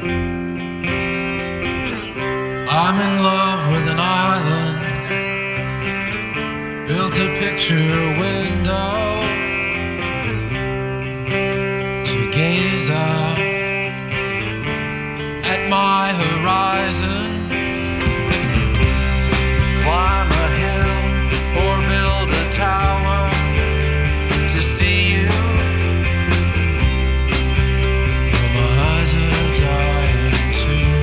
I'm in love with an island, built a picture window to gaze up at my horizon, climb a hill or build a tower to see you. For my eyes are dying too.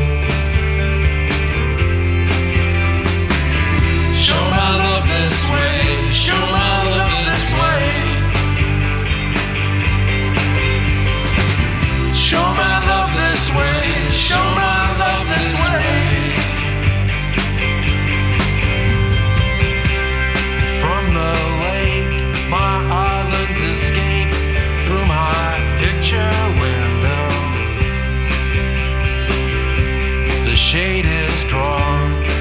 Show my love this way, show my love this way. Show my love this way, show my love this way. From the lake, my islands escape through my picture window. The shade is drawn